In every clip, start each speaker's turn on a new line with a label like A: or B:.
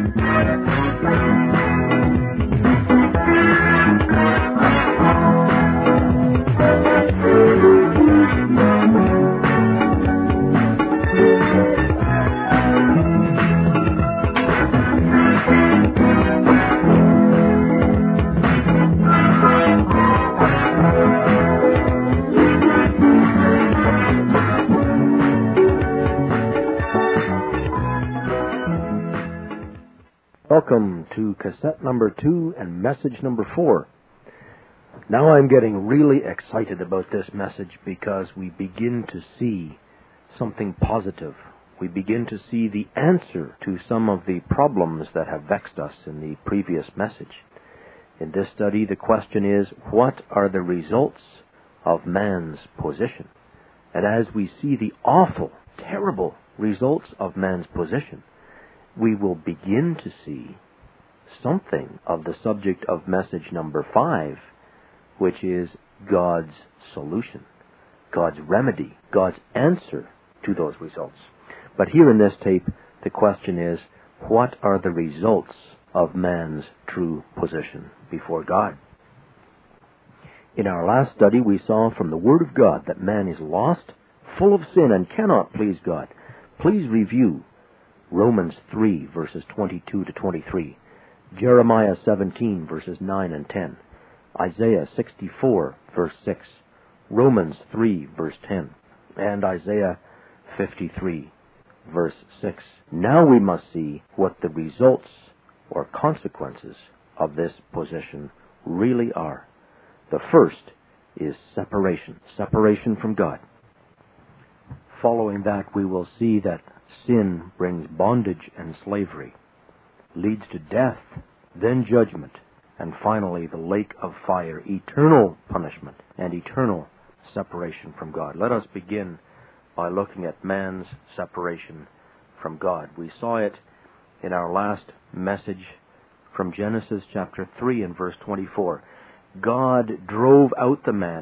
A: Welcome to cassette number 2 and message number 4. Now I'm getting really excited about this message because we begin to see something positive. We begin to see the answer to some of the problems that have vexed us in the previous message. In this study, the question is, what are the results of man's position? And as we see the awful, terrible results of man's position, we will begin to see something of the subject of message number 5, which is God's solution, God's remedy, God's answer to those results. But here in this tape, the question is, what are the results of man's true position before God? In our last study, we saw from the Word of God that man is lost, full of sin, and cannot please God. Please review Romans 3, verses 22 to 23, Jeremiah 17, verses 9 and 10, Isaiah 64, verse 6, Romans 3, verse 10, and Isaiah 53, verse 6. Now we must see what the results or consequences of this position really are. The first is separation from God. Following that, we will see that sin brings bondage and slavery, leads to death, then judgment, and finally the lake of fire, eternal punishment and eternal separation from God. Let us begin by looking at man's separation from God. We saw it in our last message from Genesis chapter 3 and verse 24. God drove out the man,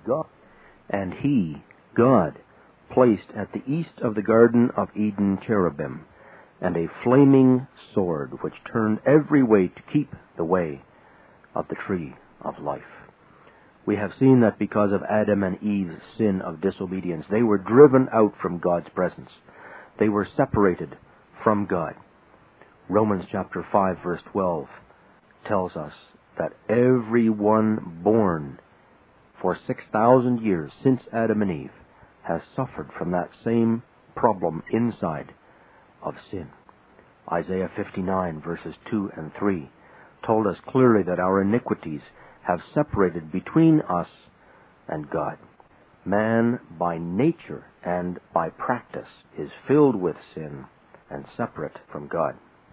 A: and he, God, placed at the east of the Garden of Eden cherubim, and a flaming sword which turned every way to keep the way of the tree of life. We have seen that because of Adam and Eve's sin of disobedience, they were driven out from God's presence. They were separated from God. Romans chapter 5 verse 12 tells us that everyone born for 6,000 years since Adam and Eve has suffered from that same problem inside of sin. Isaiah 59 verses 2 and 3 told us clearly that our iniquities have separated between us and God. Man by nature and by practice is filled with sin and separate from God.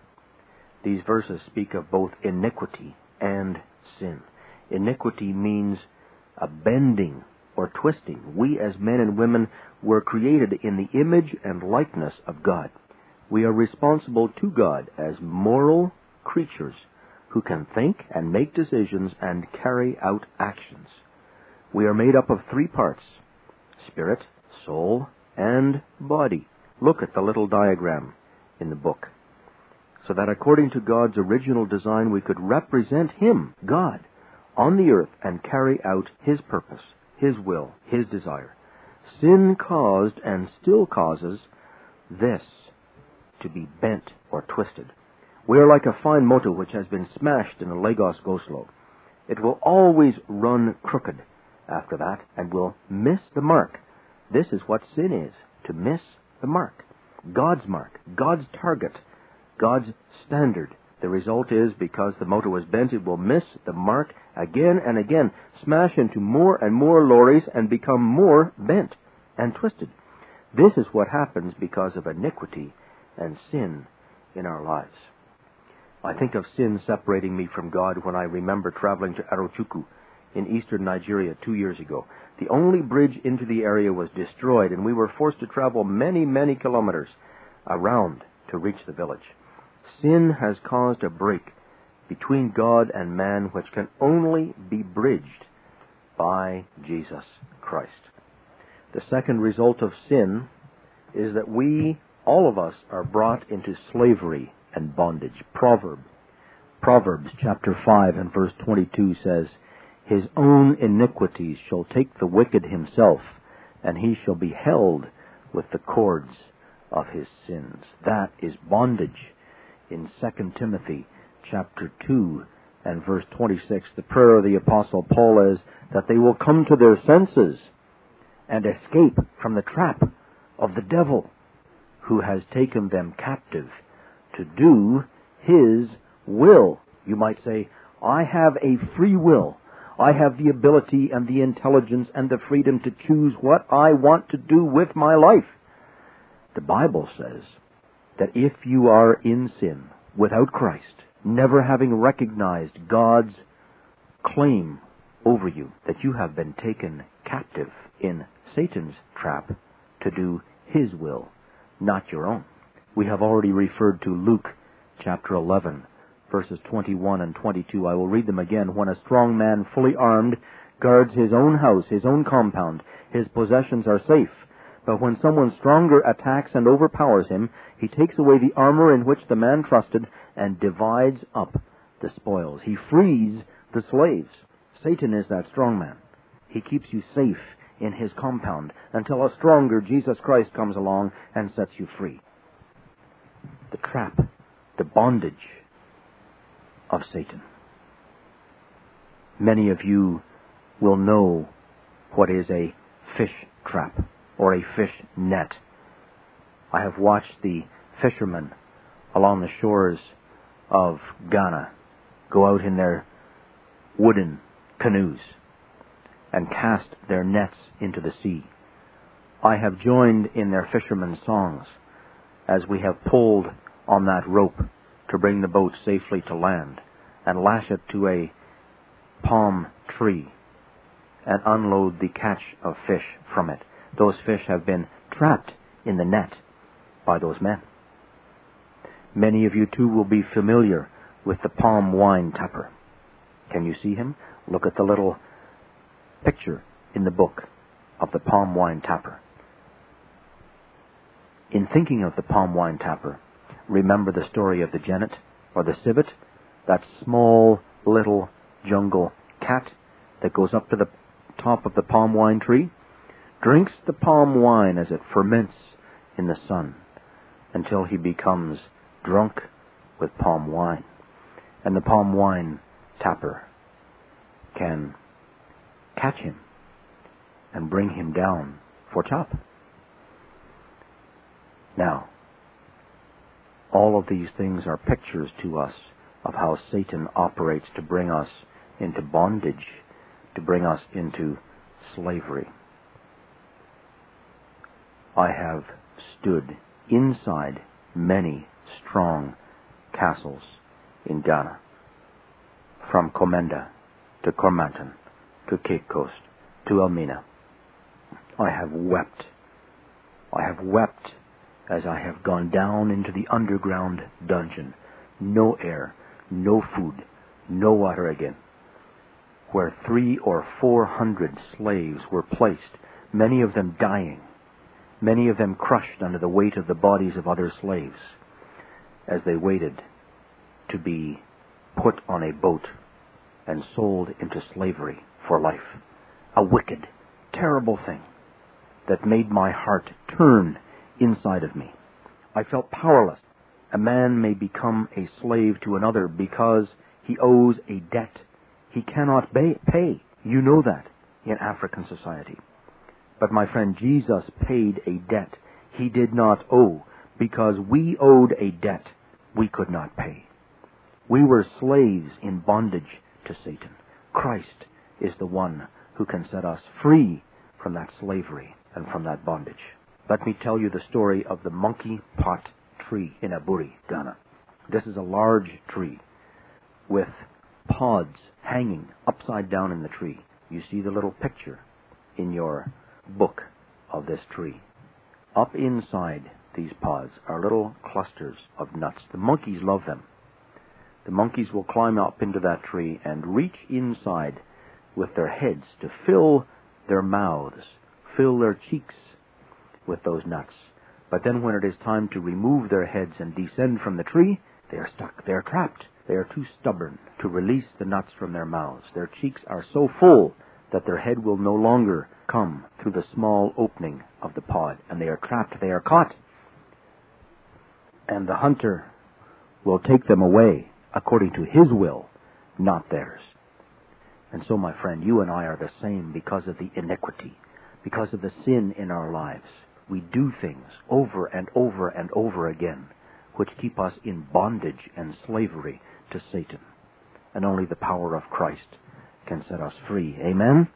A: These verses speak of both iniquity and sin. Iniquity means a bending or twisting. We as men and women were created in the image and likeness of God. We are responsible to God as moral creatures who can think and make decisions and carry out actions. We are made up of 3 parts: spirit, soul, and body. Look at the little diagram in the book. So that according to God's original design, we could represent Him, God, on the earth and carry out His purpose, His will, His desire. Sin caused and still causes this to be bent or twisted. We are like a fine motor which has been smashed in a Lagos go-slow. It will always run crooked after that and will miss the mark. This is what sin is, to miss the mark. God's target, God's standard. The result is, because the motor was bent, it will miss the mark again and again, smash into more and more lorries, and become more bent and twisted. This is what happens because of iniquity and sin in our lives. I think of sin separating me from God when I remember traveling to Arochukwu in eastern Nigeria 2 years ago. The only bridge into the area was destroyed, and we were forced to travel many, many kilometers around to reach the village. Sin has caused a break between God and man which can only be bridged by Jesus Christ. The second result of sin is that we, all of us, are brought into slavery and bondage. Proverbs chapter 5 and verse 22 says, "His own iniquities shall take the wicked himself, and he shall be held with the cords of his sins." That is bondage. In 2 Timothy chapter 2 and verse 26, the prayer of the Apostle Paul is that they will come to their senses and escape from the trap of the devil, who has taken them captive to do his will. You might say, I have a free will. I have the ability and the intelligence and the freedom to choose what I want to do with my life. The Bible says that if you are in sin without Christ, never having recognized God's claim over you, that you have been taken captive in Satan's trap to do his will, not your own. We have already referred to Luke chapter 11, verses 21 and 22. I will read them again. "When a strong man, fully armed, guards his own house, his own compound, his possessions are safe. But when someone stronger attacks and overpowers him, he takes away the armor in which the man trusted and divides up the spoils." He frees the slaves. Satan is that strong man. He keeps you safe in his compound until a stronger Jesus Christ comes along and sets you free. The trap, the bondage of Satan. Many of you will know what is a fish trap or a fish net. I have watched the fishermen along the shores of Ghana go out in their wooden canoes and cast their nets into the sea. I have joined in their fishermen's songs as we have pulled on that rope to bring the boat safely to land and lash it to a palm tree and unload the catch of fish from it. Those fish have been trapped in the net by those men. Many of you too will be familiar with the palm wine tapper. Can you see him? Look at the little picture in the book of the palm wine tapper. In thinking of the palm wine tapper, remember the story of the genet or the civet, that small little jungle cat that goes up to the top of the palm wine tree, drinks the palm wine as it ferments in the sun until he becomes drunk with palm wine. And the palm wine tapper can catch him and bring him down for chop. Now, all of these things are pictures to us of how Satan operates to bring us into bondage, to bring us into slavery. I have stood inside many strong castles in Ghana, from Komenda to Cormanton to Cape Coast to Elmina. I have wept. I have wept as I have gone down into the underground dungeon. No air, no food, no water again, where 300 or 400 slaves were placed, many of them dying, many of them crushed under the weight of the bodies of other slaves as they waited to be put on a boat and sold into slavery for life. A wicked, terrible thing that made my heart turn inside of me. I felt powerless. A man may become a slave to another because he owes a debt he cannot pay. You know that in African society. But my friend, Jesus paid a debt he did not owe because we owed a debt we could not pay. We were slaves in bondage to Satan. Christ is the one who can set us free from that slavery and from that bondage. Let me tell you the story of the monkey pot tree in Aburi, Ghana. This is a large tree with pods hanging upside down in the tree. You see the little picture in your book of this tree. Up inside these pods are little clusters of nuts. The monkeys love them. The monkeys will climb up into that tree and reach inside with their heads to fill their mouths, fill their cheeks with those nuts. But then when it is time to remove their heads and descend from the tree, They are stuck. They are trapped. They are too stubborn to release the nuts from their mouths. Their cheeks are so full that their head will no longer come through the small opening of the pod. And they are trapped. They are caught. And the hunter will take them away according to his will, not theirs. And so, my friend, you and I are the same because of the iniquity, because of the sin in our lives. We do things over and over and over again which keep us in bondage and slavery to Satan. And only the power of Christ can set us free. Amen?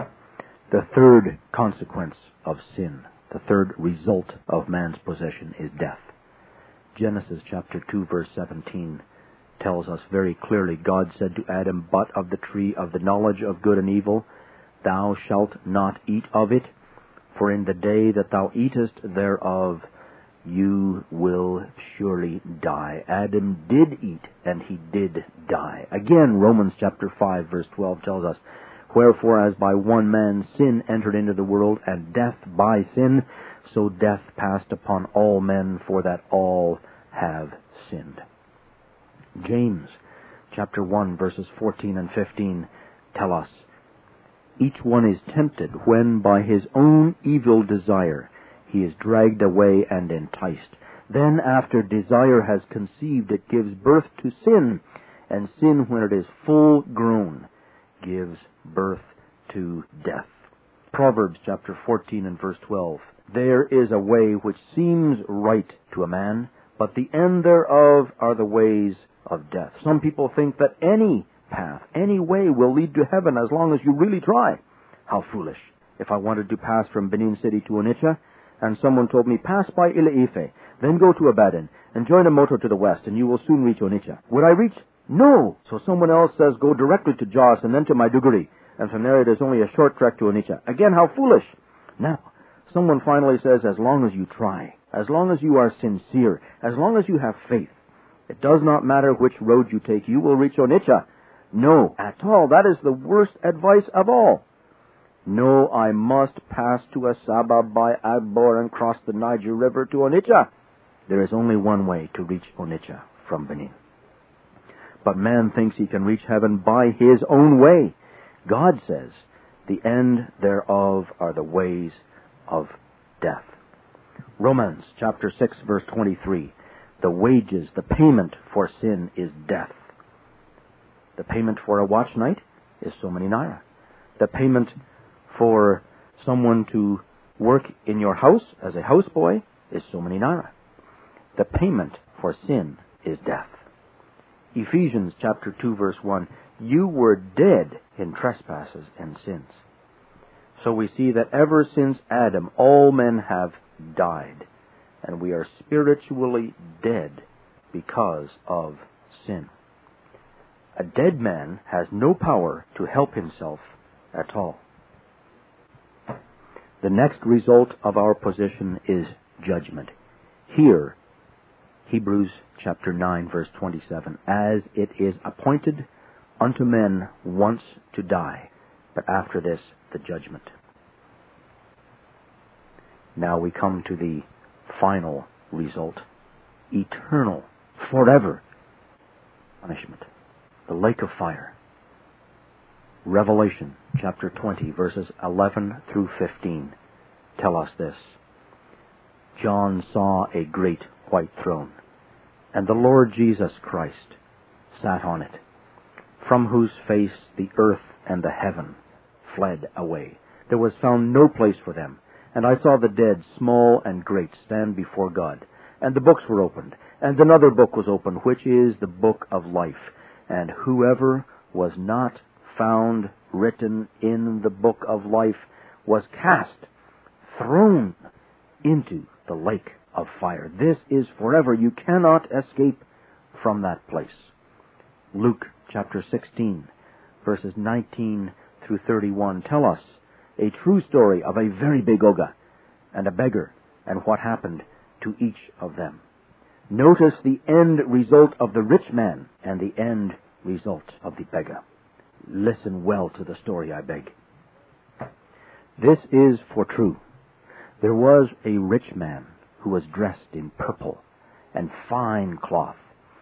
A: The third consequence of sin, the third result of man's possession, is death. Genesis chapter 2 verse 17 tells us very clearly, God said to Adam, "But of the tree of the knowledge of good and evil, thou shalt not eat of it, for in the day that thou eatest thereof, you will surely die." Adam did eat, and he did die. Again, Romans chapter 5 verse 12 tells us, "Wherefore as by one man sin entered into the world, and death by sin, so death passed upon all men, for that all have sinned." James chapter 1 verses 14 and 15 tell us, "Each one is tempted when by his own evil desire he is dragged away and enticed. Then after desire has conceived, it gives birth to sin, and sin, when it is full grown, gives birth to death." Proverbs chapter 14 and verse 12, "There is a way which seems right to a man, but the end thereof are the ways of death." Some people think that any path, any way will lead to heaven as long as you really try. How foolish. If I wanted to pass from Benin City to Onitsha, and someone told me, "Pass by Ile-Ife, then go to Ibadan, and join a motor to the west, and you will soon reach Onitsha," would I reach? No. So someone else says, "Go directly to Jos, and then to Maiduguri, and from there it is only a short trek to Onitsha." Again, how foolish. Now, someone finally says, as long as you try, as long as you are sincere, as long as you have faith, it does not matter which road you take, you will reach Onitsha. No, at all. That is the worst advice of all. No, I must pass to Asaba by Agbor and cross the Niger River to Onitsha. There is only one way to reach Onitsha from Benin. But man thinks he can reach heaven by his own way. God says, "The end thereof are the ways of death." Romans chapter 6 verse 23, "The wages, the payment for sin is death." The payment for a watch night is so many naira. The payment for someone to work in your house as a houseboy is so many naira. The payment for sin is death. Ephesians chapter 2 verse 1, "You were dead in trespasses and sins." So we see that ever since Adam, all men have died, and we are spiritually dead because of sin. A dead man has no power to help himself at all. The next result of our position is judgment. Here, Hebrews chapter 9 verse 27, "As it is appointed unto men once to die, but after this the judgment." Now we come to the final result, eternal, forever punishment, the lake of fire. Revelation chapter 20 verses 11 through 15 tell us this. "John saw a great white throne, and the Lord Jesus Christ sat on it, from whose face the earth and the heaven fled away. There was found no place for them. And I saw the dead, small and great, stand before God. And the books were opened. And another book was opened, which is the book of life. And whoever was not found written in the book of life was cast, thrown into the lake of fire." This is forever. You cannot escape from that place. Luke chapter 16, verses 19 through 31 tell us a true story of a very big ogre and a beggar and what happened to each of them. Notice the end result of the rich man and the end result of the beggar. Listen well to the story, I beg. This is for true. There was a rich man who was dressed in purple and fine cloth,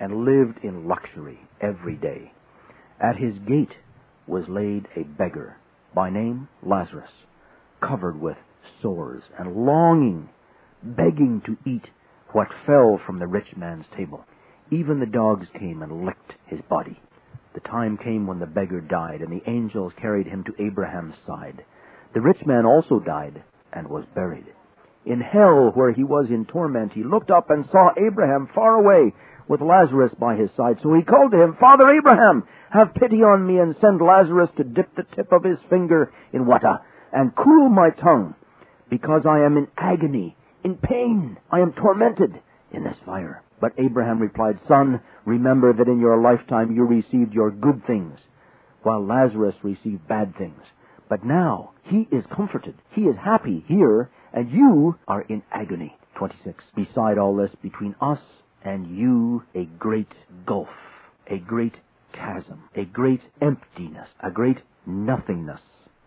A: and lived in luxury every day. At his gate was laid a beggar, by name Lazarus, covered with sores and longing, begging to eat what fell from the rich man's table. Even the dogs came and licked his body. The time came when the beggar died, and the angels carried him to Abraham's side. The rich man also died and was buried. In hell, where he was in torment, he looked up and saw Abraham far away with Lazarus by his side. So he called to him, "Father Abraham, have pity on me and send Lazarus to dip the tip of his finger in water and cool my tongue, because I am in agony, in pain. I am tormented in this fire." But Abraham replied, "Son, remember that in your lifetime you received your good things, while Lazarus received bad things. But now he is comforted. He is happy here, and you are in agony." 26. Beside all this, between us and you, a great gulf, a great chasm, a great emptiness, a great nothingness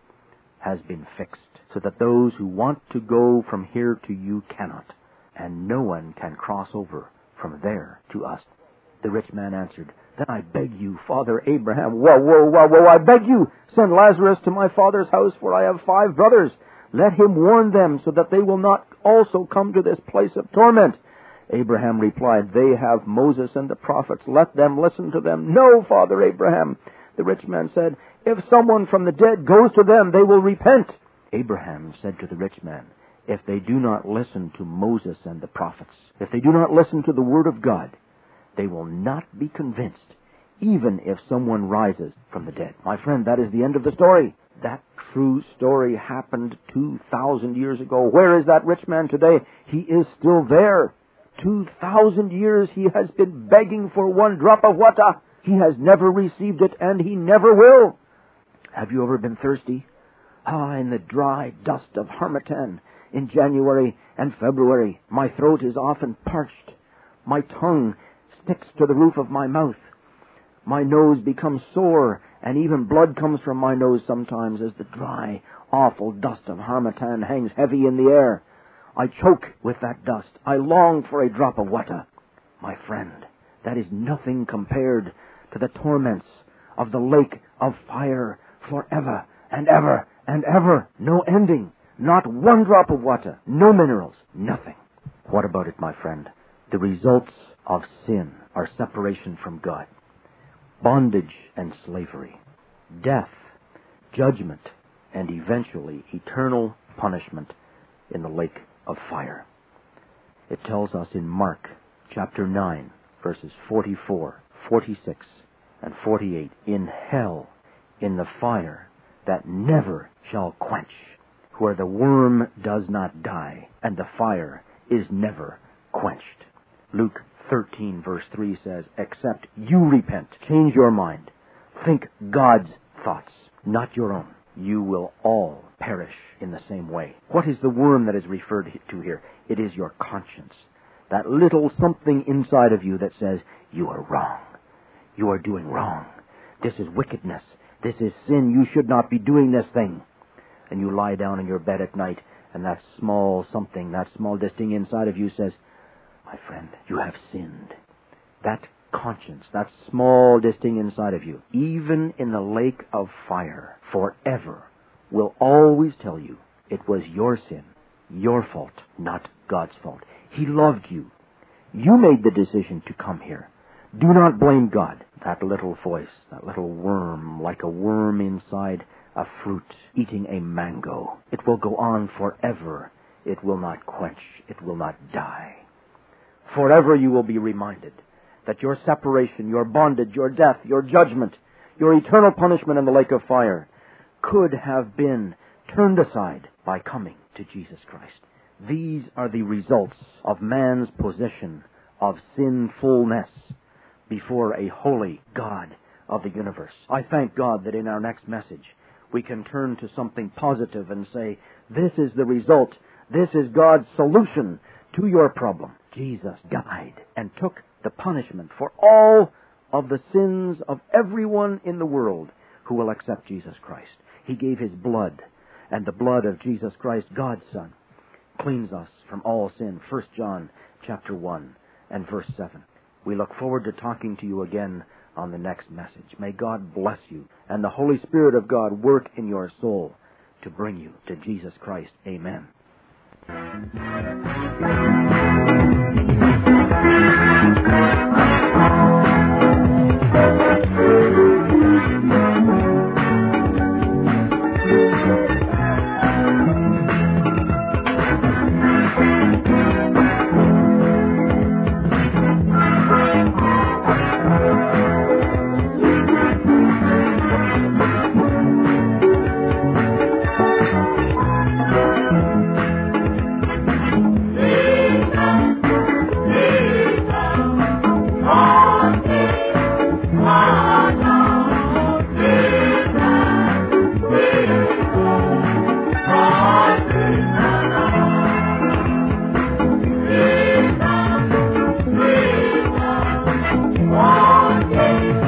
A: has been fixed, so that those who want to go from here to you cannot, and no one can cross over from there to us. The rich man answered, "Then I beg you, Father Abraham," Whoa, "I beg you, send Lazarus to my father's house, for I have 5 brothers. Let him warn them, so that they will not also come to this place of torment." Abraham replied, "They have Moses and the prophets. Let them listen to them." "No, Father Abraham," the rich man said, "if someone from the dead goes to them, they will repent." Abraham said to the rich man, "If they do not listen to Moses and the prophets, if they do not listen to the word of God, they will not be convinced, even if someone rises from the dead." My friend, that is the end of the story. That true story happened 2,000 years ago. Where is that rich man today? He is still there. 2,000 years he has been begging for one drop of water. He has never received it, and he never will. Have you ever been thirsty? In the dry dust of harmattan in January and February, my throat is often parched. My tongue sticks to the roof of my mouth. My nose becomes sore, and even blood comes from my nose sometimes as the dry, awful dust of harmattan hangs heavy in the air. I choke with that dust. I long for a drop of water. My friend, that is nothing compared to the torments of the lake of fire forever and ever and ever. No ending. Not one drop of water. No minerals. Nothing. What about it, my friend? The results of sin are separation from God, bondage and slavery, death, judgment, and eventually eternal punishment in the lake of fire. It tells us in Mark chapter 9, verses 44, 46, and 48, "In hell, in the fire that never shall quench, where the worm does not die, and the fire is never quenched." Luke 13, verse 3 says, "Except you repent, change your mind, think God's thoughts, not your own, you will all perish in the same way." What is the worm that is referred to here? It is your conscience. That little something inside of you that says, "You are wrong. You are doing wrong. This is wickedness. This is sin. You should not be doing this thing." And you lie down in your bed at night, and that small something, that small distinct inside of you says, "My friend, you have sinned." That conscience, that small distinct inside of you, even in the lake of fire forever, will always tell you it was your sin, your fault, not God's fault. He loved you. You made the decision to come here. Do not blame God. That little voice, that little worm, like a worm inside a fruit, eating a mango. It will go on forever. It will not quench. It will not die. Forever you will be reminded that your separation, your bondage, your death, your judgment, your eternal punishment in the lake of fire could have been turned aside by coming to Jesus Christ. These are the results of man's position of sinfulness before a holy God of the universe. I thank God that in our next message we can turn to something positive and say, this is the result. This is God's solution to your problem. Jesus died and took the punishment for all of the sins of everyone in the world who will accept Jesus Christ. He gave His blood, and the blood of Jesus Christ, God's Son, cleans us from all sin. 1 John chapter 1 and verse 7. We look forward to talking to you again on the next message. May God bless you and the Holy Spirit of God work in your soul to bring you to Jesus Christ. Amen.
B: One day.